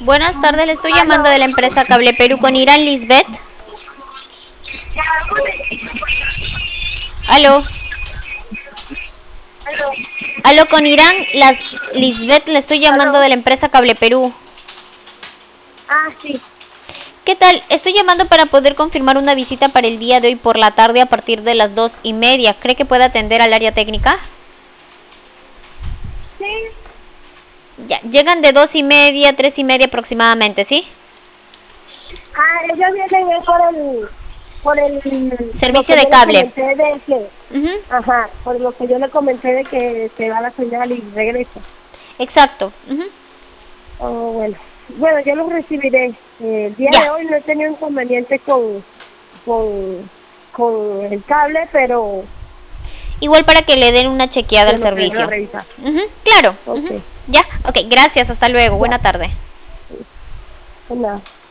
Buenas tardes, le estoy llamando de la empresa Cable Perú con Irán Lisbeth. Aló. Aló, con Irán Lisbeth, le estoy llamando de la empresa Cable Perú. Ah, sí. ¿Qué tal? Estoy llamando para poder confirmar una visita para el día de hoy por la tarde a partir de las 2:30. ¿Cree que puede atender al área técnica? Sí. Ya, llegan de 2:30, 3:30 aproximadamente, ¿sí? Ah, ellos vienen por el Servicio lo que de yo le cable. comenté de que, Ujú. ajá, por lo que yo le comenté de que se va la señal y regresa. Exacto. Ujú. Oh, bueno, yo los recibiré. El día de Ya. hoy no he tenido inconveniente con, con el cable, pero Igual para que le den una chequeada se al lo voy a servicio. revisar. Ujú, claro. Ok, Ujú. Ya, ok, gracias, hasta luego, ya, buena tarde. pues nada.